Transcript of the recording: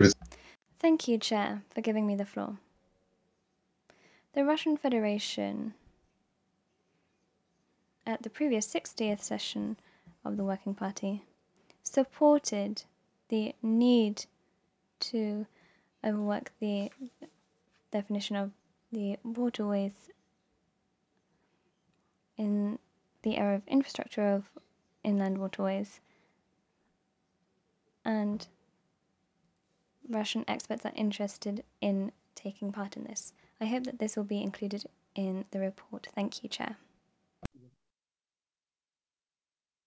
Thank you, Chair, for giving me the floor. The Russian Federation, at the previous 60th session of the Working Party, supported the need to overwork the definition of the waterways in the area of infrastructure of inland waterways, and Russian experts are interested in taking part in this. I hope that this will be included in the report. Thank you, Chair.